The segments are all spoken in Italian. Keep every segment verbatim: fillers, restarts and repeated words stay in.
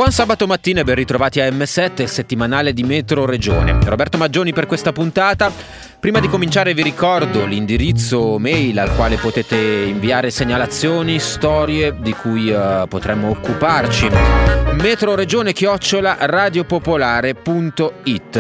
Buon sabato mattina e ben ritrovati a M sette, il settimanale di Metro Regione. Roberto Maggioni per questa puntata. Prima di cominciare vi ricordo l'indirizzo mail al quale potete inviare segnalazioni, storie di cui uh, potremmo occuparci. metroregione chiocciola radiopopolare punto it.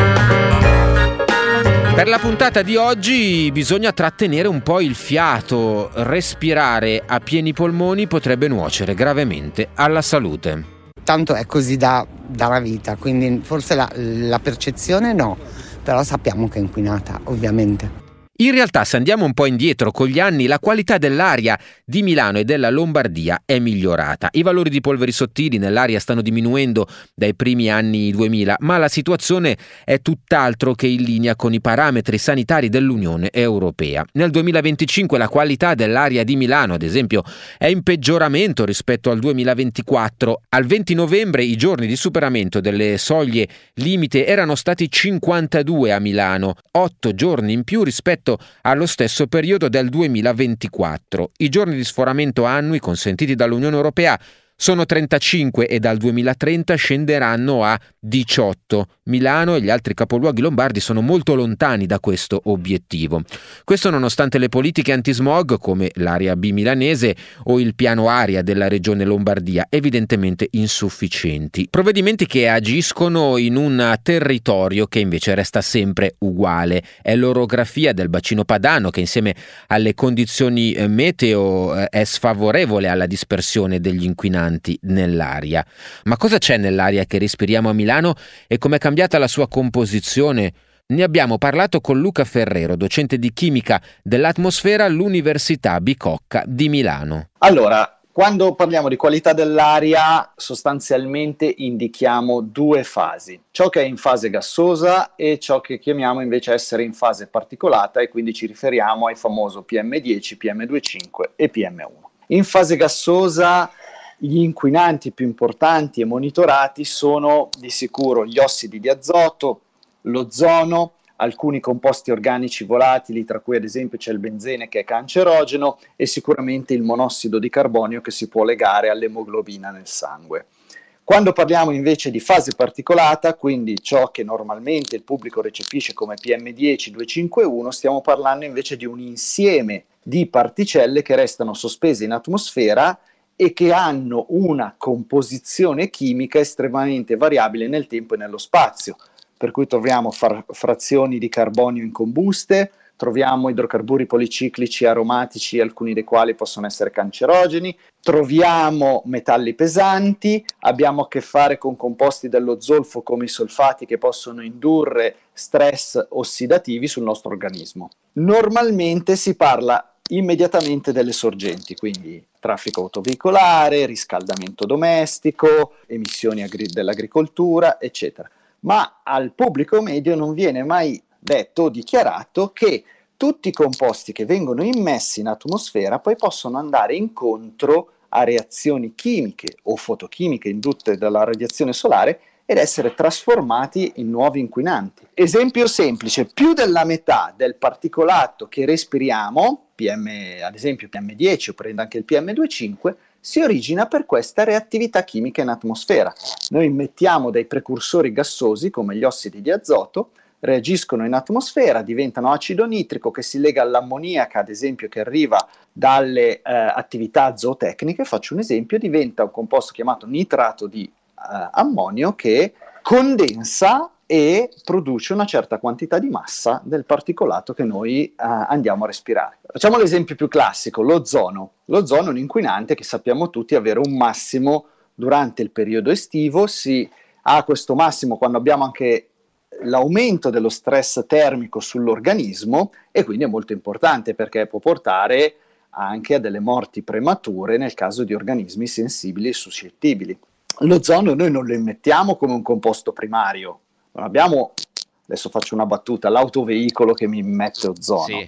Per la puntata di oggi bisogna trattenere un po' il fiato. Respirare a pieni polmoni potrebbe nuocere gravemente alla salute. Tanto è così da, dalla vita, quindi forse la, la percezione no, però sappiamo che è inquinata, ovviamente. In realtà, se andiamo un po' indietro con gli anni, la qualità dell'aria di Milano e della Lombardia è migliorata. I valori di polveri sottili nell'aria stanno diminuendo dai primi anni duemila, ma la situazione è tutt'altro che in linea con i parametri sanitari dell'Unione Europea. Nel duemilaventicinque la qualità dell'aria di Milano, ad esempio, è in peggioramento rispetto al duemilaventiquattro. Al venti novembre i giorni di superamento delle soglie limite erano stati cinquantadue a Milano, otto giorni in più rispetto allo stesso periodo del duemilaventiquattro. I giorni di sforamento annui consentiti dall'Unione Europea sono trentacinque e dal duemilatrenta scenderanno a diciotto. Milano e gli altri capoluoghi lombardi sono molto lontani da questo obiettivo. Questo nonostante le politiche antismog come l'area B milanese o il piano aria della regione Lombardia evidentemente insufficienti. Provvedimenti che agiscono in un territorio che invece resta sempre uguale. È l'orografia del bacino padano che insieme alle condizioni meteo è sfavorevole alla dispersione degli inquinanti nell'aria. Ma cosa c'è nell'aria che respiriamo a Milano e com'è cambiata la sua composizione? Ne abbiamo parlato con Luca Ferrero, docente di chimica dell'atmosfera all'Università Bicocca di Milano. Allora, quando parliamo di qualità dell'aria, sostanzialmente indichiamo due fasi: ciò che è in fase gassosa e ciò che chiamiamo invece essere in fase particolata, e quindi ci riferiamo ai famoso P M dieci, P M due virgola cinque e P M uno. In fase gassosa gli inquinanti più importanti e monitorati sono di sicuro gli ossidi di azoto, l'ozono, alcuni composti organici volatili, tra cui ad esempio c'è il benzene che è cancerogeno, e sicuramente il monossido di carbonio che si può legare all'emoglobina nel sangue. Quando parliamo invece di fase particolata, quindi ciò che normalmente il pubblico recepisce come P M dieci, due cinquantuno, stiamo parlando invece di un insieme di particelle che restano sospese in atmosfera e che hanno una composizione chimica estremamente variabile nel tempo e nello spazio, per cui troviamo far- frazioni di carbonio incombuste, troviamo idrocarburi policiclici aromatici, alcuni dei quali possono essere cancerogeni, troviamo metalli pesanti, abbiamo a che fare con composti dello zolfo come i solfati che possono indurre stress ossidativi sul nostro organismo. Normalmente si parla immediatamente delle sorgenti, quindi traffico autoveicolare, riscaldamento domestico, emissioni agri- dell'agricoltura, eccetera. Ma al pubblico medio non viene mai detto o dichiarato che tutti i composti che vengono immessi in atmosfera poi possono andare incontro a reazioni chimiche o fotochimiche indutte dalla radiazione solare ed essere trasformati in nuovi inquinanti. Esempio semplice: più della metà del particolato che respiriamo, P M, ad esempio P M dieci o prendo anche il P M due virgola cinque, si origina per questa reattività chimica in atmosfera. Noi immettiamo dei precursori gassosi come gli ossidi di azoto, reagiscono in atmosfera, diventano acido nitrico che si lega all'ammoniaca, ad esempio, che arriva dalle eh, attività zootecniche. Faccio un esempio: diventa un composto chiamato nitrato di eh, ammonio che condensa e produce una certa quantità di massa del particolato che noi eh, andiamo a respirare. Facciamo l'esempio più classico: l'ozono. L'ozono è un inquinante che sappiamo tutti avere un massimo durante il periodo estivo. Si ha questo massimo quando abbiamo anche l'aumento dello stress termico sull'organismo, e quindi è molto importante perché può portare anche a delle morti premature nel caso di organismi sensibili e suscettibili. L'ozono noi non lo immettiamo come un composto primario, non abbiamo, adesso faccio una battuta, l'autoveicolo che mi immette ozono, sì.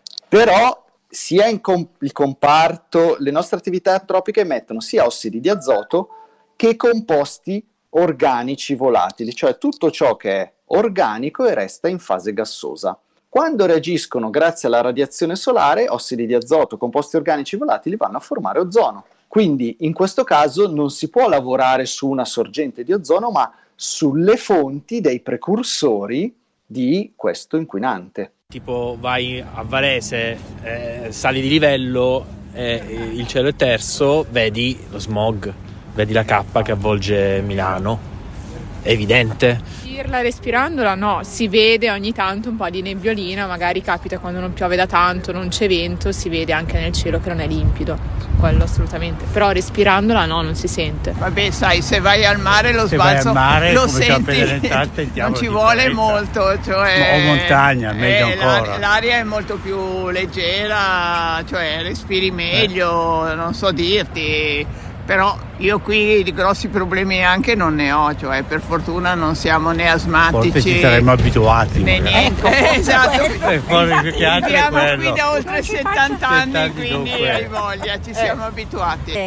Però sia in com- il comparto, le nostre attività antropiche emettono sia ossidi di azoto che composti organici volatili, cioè tutto ciò che è organico e resta in fase gassosa. Quando reagiscono grazie alla radiazione solare, ossidi di azoto, composti organici volatili vanno a formare ozono. Quindi in questo caso non si può lavorare su una sorgente di ozono, ma sulle fonti dei precursori di questo inquinante. Tipo vai a Varese, eh, sali di livello, eh, il cielo è terso, vedi lo smog, vedi la cappa che avvolge Milano, è evidente. Sentirla respirandola no, si vede ogni tanto un po' di nebbiolina, magari capita quando non piove da tanto, non c'è vento, si vede anche nel cielo che non è limpido, quello assolutamente, però respirandola no, non si sente. Vabbè, sai, se vai al mare lo se sbalzo mare, lo senti, entrate, non ci vuole molto, cioè, o montagna, meglio eh, ancora. L'aria è molto più leggera, cioè respiri meglio, eh. non so dirti. Però io qui di grossi problemi anche non ne ho, cioè per fortuna non siamo né asmatici. Forse ci saremmo abituati. Né niente, eh, esatto. Viviamo qui da oltre settanta anni, quindi hai voglia, ci siamo eh. abituati.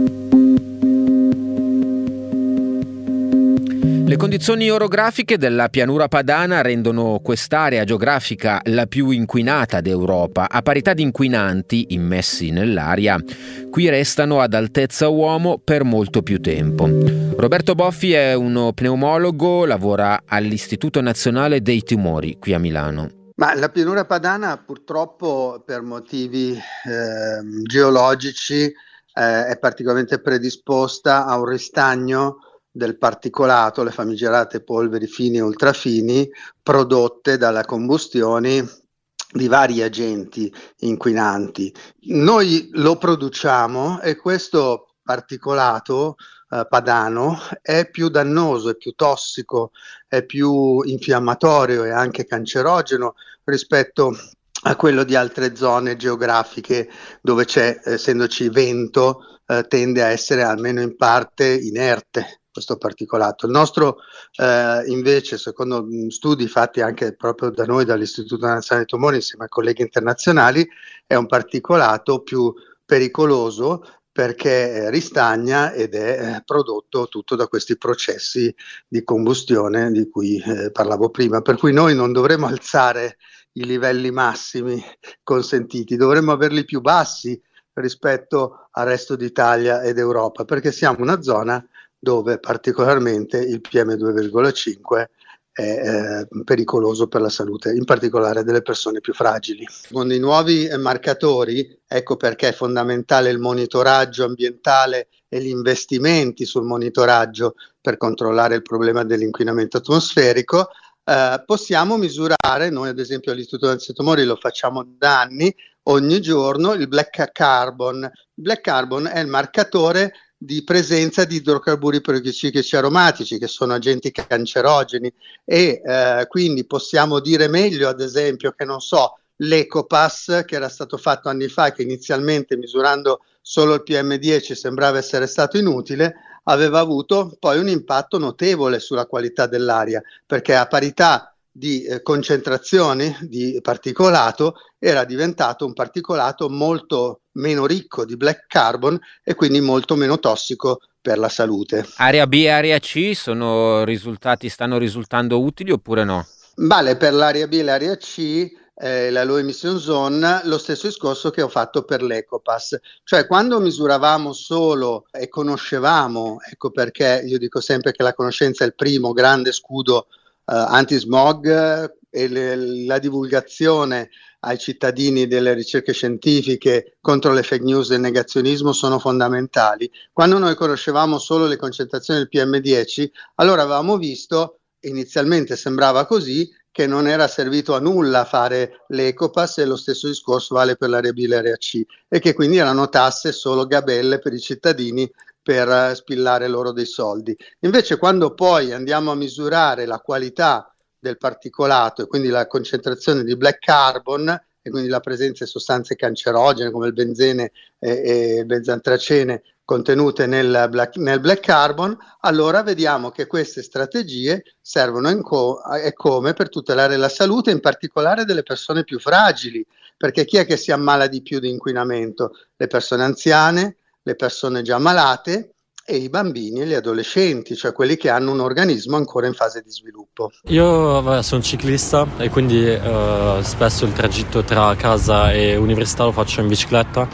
Le condizioni orografiche della pianura padana rendono quest'area geografica la più inquinata d'Europa. A parità di inquinanti immessi nell'aria, qui restano ad altezza uomo per molto più tempo. Roberto Boffi è uno pneumologo, lavora all'Istituto Nazionale dei Tumori qui a Milano. Ma la pianura padana purtroppo per motivi eh, geologici eh, è particolarmente predisposta a un ristagno del particolato, le famigerate polveri fini e ultrafini prodotte dalla combustione di vari agenti inquinanti. Noi lo produciamo e questo particolato eh, padano è più dannoso, è più tossico, è più infiammatorio e anche cancerogeno rispetto a quello di altre zone geografiche dove c'è, essendoci vento, eh, tende a essere almeno in parte inerte questo particolato. Il nostro eh, invece, secondo studi fatti anche proprio da noi dall'Istituto Nazionale dei Tumori insieme a colleghi internazionali, è un particolato più pericoloso perché ristagna ed è prodotto tutto da questi processi di combustione di cui eh, parlavo prima, per cui noi non dovremmo alzare i livelli massimi consentiti, dovremmo averli più bassi rispetto al resto d'Italia ed Europa, perché siamo una zona dove particolarmente il P M due virgola cinque è eh, pericoloso per la salute, in particolare delle persone più fragili. Con i nuovi eh, marcatori, ecco perché è fondamentale il monitoraggio ambientale e gli investimenti sul monitoraggio per controllare il problema dell'inquinamento atmosferico. Eh, possiamo misurare, noi ad esempio all'Istituto Nazionale dei Tumori lo facciamo da anni, ogni giorno il black carbon. Il black carbon è il marcatore di presenza di idrocarburi policiclici aromatici, che sono agenti cancerogeni, e eh, quindi possiamo dire meglio, ad esempio, che non so, l'Ecopass, che era stato fatto anni fa, che inizialmente misurando solo il P M dieci sembrava essere stato inutile, aveva avuto poi un impatto notevole sulla qualità dell'aria, perché a parità di eh, concentrazioni di particolato era diventato un particolato molto meno ricco di black carbon e quindi molto meno tossico per la salute. Area B e area C sono risultati, stanno risultando utili oppure no? Vale per l'area B e l'area C, eh, la low emission zone, lo stesso discorso che ho fatto per l'Ecopass, cioè quando misuravamo solo e conoscevamo, ecco perché io dico sempre che la conoscenza è il primo grande scudo Uh, anti-smog e le, la divulgazione ai cittadini delle ricerche scientifiche contro le fake news e il negazionismo sono fondamentali. Quando noi conoscevamo solo le concentrazioni del P M dieci, allora avevamo visto, inizialmente sembrava così, che non era servito a nulla fare l'Ecopass, e lo stesso discorso vale per l'area B e l'area C, e che quindi erano tasse solo gabelle per i cittadini per spillare loro dei soldi. Invece quando poi andiamo a misurare la qualità del particolato e quindi la concentrazione di black carbon e quindi la presenza di sostanze cancerogene come il benzene e, e il benzantracene contenute nel black, nel black carbon, allora vediamo che queste strategie servono in co- e come per tutelare la salute, in particolare delle persone più fragili, perché chi è che si ammala di più di inquinamento? Le persone anziane, le persone già malate e i bambini e gli adolescenti, cioè quelli che hanno un organismo ancora in fase di sviluppo. Io vabbè, sono ciclista e quindi eh, spesso il tragitto tra casa e università lo faccio in bicicletta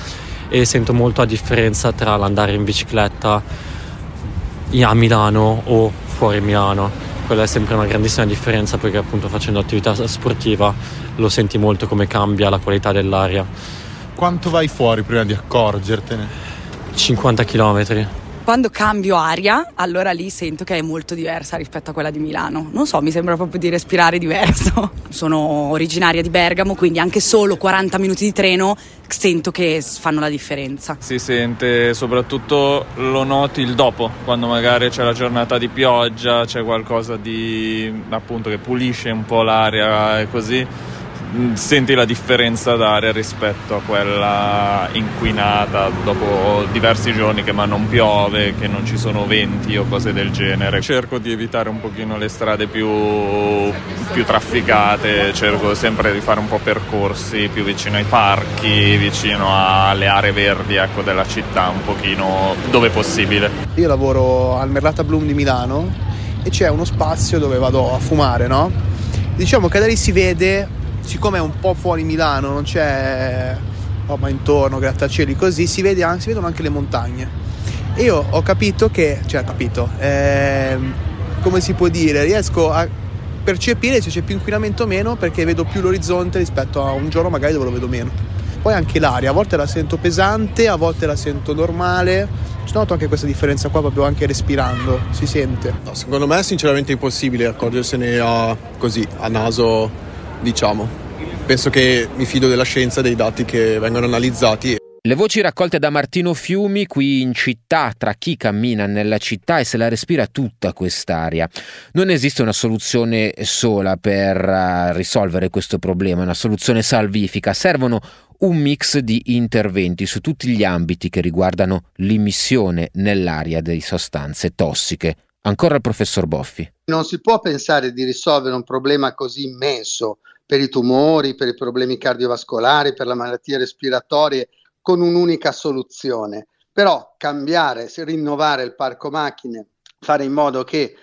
e sento molto la differenza tra l'andare in bicicletta a Milano o fuori Milano. Quella è sempre una grandissima differenza, perché appunto facendo attività sportiva lo senti molto come cambia la qualità dell'aria. Quanto vai fuori prima di accorgertene? cinquanta chilometri. Quando cambio aria, allora lì sento che è molto diversa rispetto a quella di Milano. Non so, mi sembra proprio di respirare diverso. Sono originaria di Bergamo, quindi anche solo quaranta minuti di treno sento che fanno la differenza. Si sente, soprattutto lo noti il dopo, quando magari c'è la giornata di pioggia, c'è qualcosa di appunto che pulisce un po' l'aria e così. Senti la differenza d'aria rispetto a quella inquinata dopo diversi giorni che ma non piove, che non ci sono venti o cose del genere. Cerco di evitare un pochino le strade più, più trafficate, cerco sempre di fare un po' percorsi più vicino ai parchi, vicino alle aree verdi, ecco, della città, un pochino dove possibile. Io lavoro al Merlata Bloom di Milano e c'è uno spazio dove vado a fumare, no? Diciamo che da lì si vede, siccome è un po' fuori Milano, non c'è roba intorno, grattacieli così, si, vede anche, si vedono anche le montagne. E io ho capito che, cioè ho capito, eh, come si può dire, riesco a percepire se c'è più inquinamento o meno, perché vedo più l'orizzonte rispetto a un giorno magari dove lo vedo meno. Poi anche l'aria, a volte la sento pesante, a volte la sento normale. Ci noto anche questa differenza qua proprio anche respirando, si sente. No, secondo me è sinceramente impossibile accorgersene a, così, a naso, diciamo. Penso che mi fido della scienza, dei dati che vengono analizzati. Le voci raccolte da Martino Fiumi qui in città, tra chi cammina nella città e se la respira tutta quest'aria. Non esiste una soluzione sola per uh, risolvere questo problema, una soluzione salvifica. Servono un mix di interventi su tutti gli ambiti che riguardano l'immissione nell'aria di sostanze tossiche. Ancora il professor Boffi. Non si può pensare di risolvere un problema così immenso per i tumori, per i problemi cardiovascolari, per le malattie respiratorie, con un'unica soluzione. Però cambiare, rinnovare il parco macchine, fare in modo che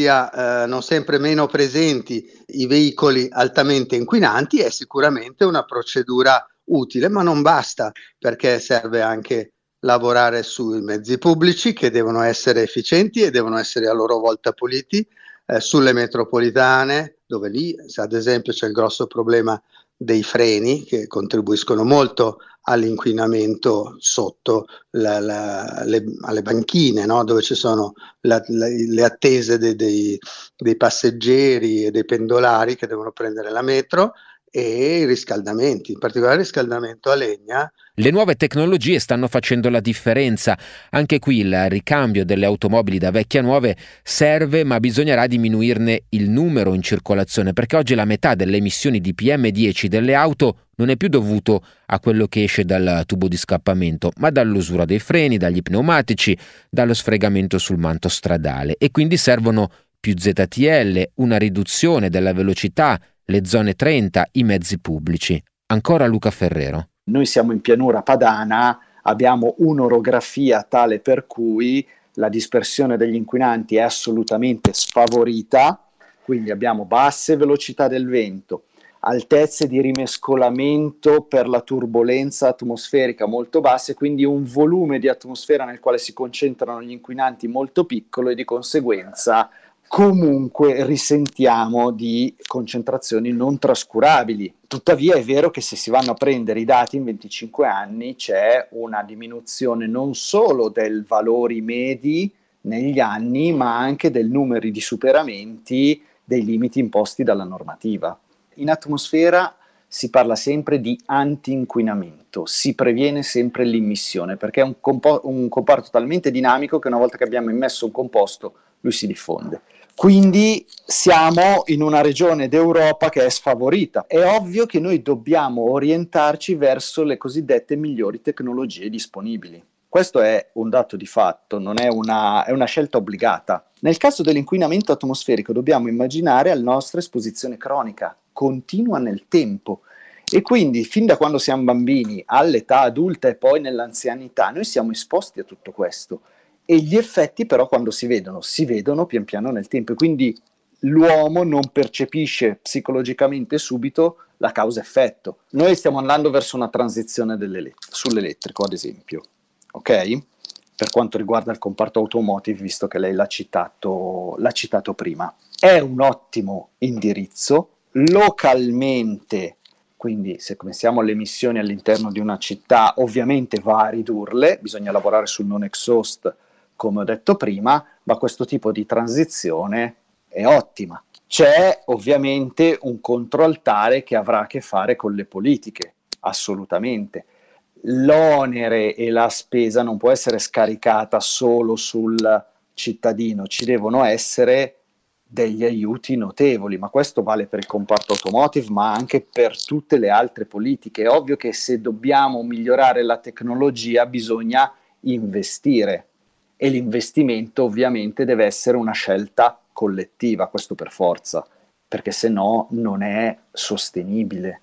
siano sempre meno presenti i veicoli altamente inquinanti è sicuramente una procedura utile, ma non basta, perché serve anche lavorare sui mezzi pubblici che devono essere efficienti e devono essere a loro volta puliti, eh, sulle metropolitane, dove lì ad esempio c'è il grosso problema dei freni che contribuiscono molto all'inquinamento sotto la, la, le, alle banchine, no? Dove ci sono la, la, le attese dei, dei, dei passeggeri e dei pendolari che devono prendere la metro, e i riscaldamenti, in particolare il riscaldamento a legna. Le nuove tecnologie stanno facendo la differenza. Anche qui il ricambio delle automobili da vecchie a nuove serve, ma bisognerà diminuirne il numero in circolazione, perché oggi la metà delle emissioni di P M dieci delle auto non è più dovuto a quello che esce dal tubo di scappamento, ma dall'usura dei freni, dagli pneumatici, dallo sfregamento sul manto stradale. E quindi servono più Z T L, una riduzione della velocità, le zone trenta, i mezzi pubblici. Ancora Luca Ferrero. Noi siamo in pianura padana, abbiamo un'orografia tale per cui la dispersione degli inquinanti è assolutamente sfavorita, quindi abbiamo basse velocità del vento, altezze di rimescolamento per la turbolenza atmosferica molto basse, quindi un volume di atmosfera nel quale si concentrano gli inquinanti molto piccolo e di conseguenza comunque risentiamo di concentrazioni non trascurabili. Tuttavia è vero che se si vanno a prendere i dati in venticinque anni c'è una diminuzione non solo dei valori medi negli anni, ma anche del numero di superamenti dei limiti imposti dalla normativa. In atmosfera si parla sempre di anti-inquinamento, si previene sempre l'immissione, perché è un, compo- un comparto talmente dinamico che una volta che abbiamo immesso un composto lui si diffonde. Quindi siamo in una regione d'Europa che è sfavorita. È ovvio che noi dobbiamo orientarci verso le cosiddette migliori tecnologie disponibili. Questo è un dato di fatto, non è una, è una scelta obbligata. Nel caso dell'inquinamento atmosferico dobbiamo immaginare la nostra esposizione cronica, continua nel tempo. E quindi fin da quando siamo bambini all'età adulta e poi nell'anzianità noi siamo esposti a tutto questo. E gli effetti però quando si vedono, si vedono pian piano nel tempo, e quindi l'uomo non percepisce psicologicamente subito la causa-effetto. Noi stiamo andando verso una transizione sull'elettrico, ad esempio, ok? Per quanto riguarda il comparto automotive, visto che lei l'ha citato, l'ha citato prima. È un ottimo indirizzo, localmente, quindi se pensiamo alle emissioni all'interno di una città, ovviamente va a ridurle, bisogna lavorare sul non exhaust, come ho detto prima, ma questo tipo di transizione è ottima. C'è ovviamente un controaltare che avrà a che fare con le politiche, assolutamente. L'onere e la spesa non può essere scaricata solo sul cittadino, ci devono essere degli aiuti notevoli, ma questo vale per il comparto automotive, ma anche per tutte le altre politiche. È ovvio che se dobbiamo migliorare la tecnologia bisogna investire e l'investimento ovviamente deve essere una scelta collettiva, questo per forza, perché se no non è sostenibile.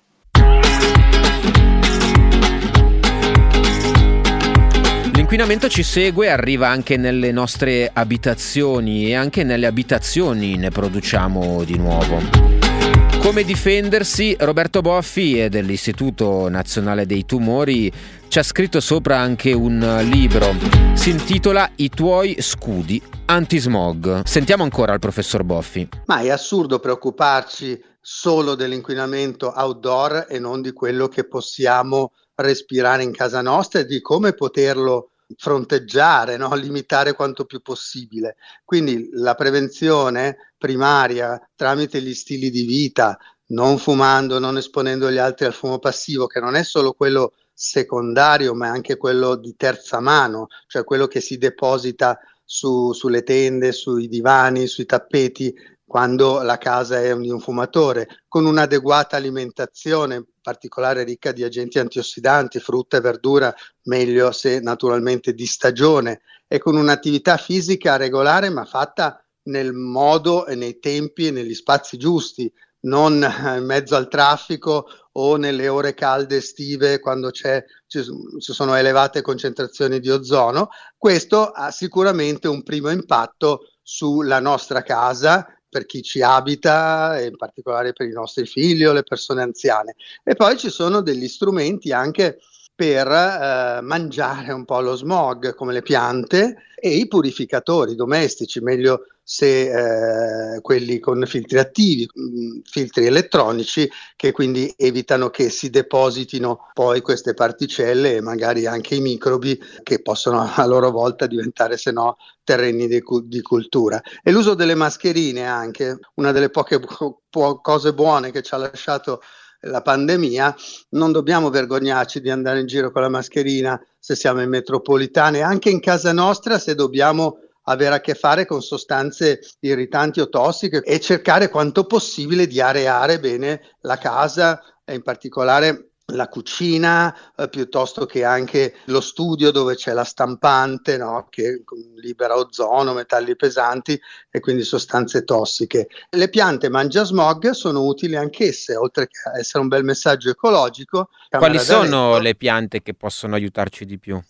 L'inquinamento ci segue, arriva anche nelle nostre abitazioni e anche nelle abitazioni ne produciamo di nuovo. Come difendersi? Roberto Boffi dell'Istituto Nazionale dei Tumori ci ha scritto sopra anche un libro, si intitola I tuoi scudi antismog. Sentiamo ancora il professor Boffi. Ma è assurdo preoccuparci solo dell'inquinamento outdoor e non di quello che possiamo respirare in casa nostra e di come poterlo fronteggiare, no? Limitare quanto più possibile. Quindi la prevenzione primaria tramite gli stili di vita, non fumando, non esponendo gli altri al fumo passivo, che non è solo quello secondario ma è anche quello di terza mano, cioè quello che si deposita su, sulle tende, sui divani, sui tappeti quando la casa è di un fumatore, con un'adeguata alimentazione particolare ricca di agenti antiossidanti, frutta e verdura, meglio se naturalmente di stagione, e con un'attività fisica regolare ma fatta nel modo e nei tempi e negli spazi giusti, non in mezzo al traffico o nelle ore calde estive quando c'è, ci, ci sono elevate concentrazioni di ozono. Questo ha sicuramente un primo impatto sulla nostra casa, per chi ci abita, e in particolare per i nostri figli o le persone anziane. E poi ci sono degli strumenti anche per eh, mangiare un po' lo smog, come le piante e i purificatori domestici, meglio se eh, quelli con filtri attivi, mh, filtri elettronici, che quindi evitano che si depositino poi queste particelle e magari anche i microbi che possono a loro volta diventare se no terreni di, di cultura. E l'uso delle mascherine anche, una delle poche bu- po- cose buone che ci ha lasciato la pandemia. Non dobbiamo vergognarci di andare in giro con la mascherina se siamo in metropolitane, anche in casa nostra se dobbiamo avere a che fare con sostanze irritanti o tossiche, e cercare quanto possibile di areare bene la casa e in particolare la cucina, eh, piuttosto che anche lo studio dove c'è la stampante, no? Che libera ozono, metalli pesanti e quindi sostanze tossiche. Le piante mangiasmog sono utili anch'esse, oltre che essere un bel messaggio ecologico. Quali sono le piante che possono aiutarci di più?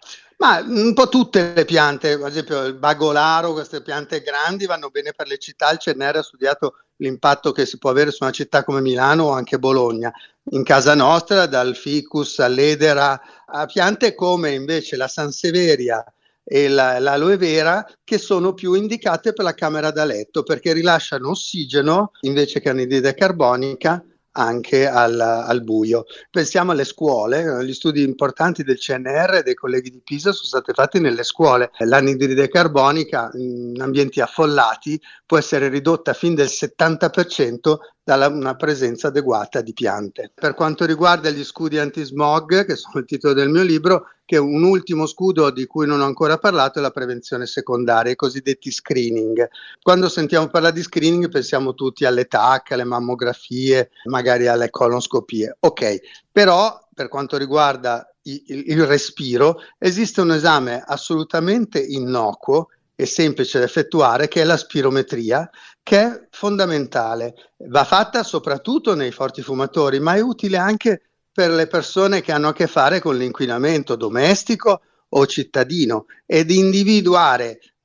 Ma un po' tutte le piante, ad esempio il bagolaro, queste piante grandi vanno bene per le città. Il C N R ha studiato l'impatto che si può avere su una città come Milano o anche Bologna. In casa nostra, dal ficus all'edera, a piante come invece la Sanseveria e la, l'aloe vera, che sono più indicate per la camera da letto perché rilasciano ossigeno invece che anidride carbonica anche al, al buio. Pensiamo alle scuole, gli studi importanti del C N R e dei colleghi di Pisa sono stati fatti nelle scuole. L'anidride carbonica in ambienti affollati può essere ridotta fin del settanta per cento dalla una presenza adeguata di piante. Per quanto riguarda gli scudi antismog, che sono il titolo del mio libro, che un ultimo scudo di cui non ho ancora parlato è la prevenzione secondaria, i cosiddetti screening. Quando sentiamo parlare di screening pensiamo tutti alle T A C, alle mammografie, magari alle colonscopie. Ok, però per quanto riguarda il, il respiro esiste un esame assolutamente innocuo e semplice da effettuare, che è la spirometria, che è fondamentale. Va fatta soprattutto nei forti fumatori, ma è utile anche per le persone che hanno a che fare con l'inquinamento domestico o cittadino, ed individuare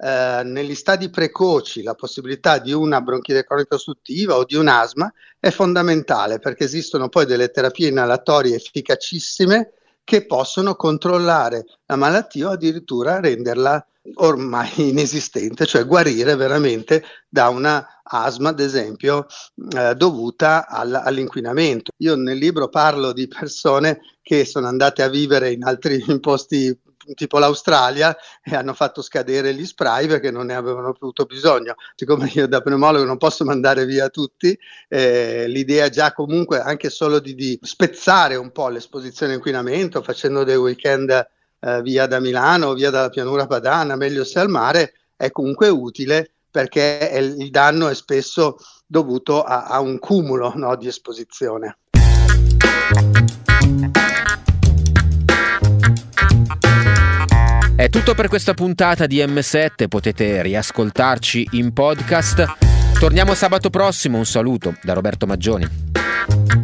eh, negli stadi precoci la possibilità di una bronchite cronica ostruttiva o di un asma è fondamentale, perché esistono poi delle terapie inalatorie efficacissime che possono controllare la malattia o addirittura renderla ormai inesistente, cioè guarire veramente da una asma, ad esempio, eh, dovuta all- all'inquinamento. Io nel libro parlo di persone che sono andate a vivere in altri in posti tipo l'Australia e hanno fatto scadere gli spray perché non ne avevano più avuto bisogno. Siccome io da pneumologo non posso mandare via tutti, eh, l'idea già comunque anche solo di, di spezzare un po' l'esposizione all'inquinamento facendo dei weekend eh, via da Milano o via dalla pianura padana, meglio se al mare, è comunque utile, perché è, il danno è spesso dovuto a, a un cumulo, no, di esposizione. È tutto per questa puntata di emme sette, potete riascoltarci in podcast. Torniamo sabato prossimo, un saluto da Roberto Maggioni.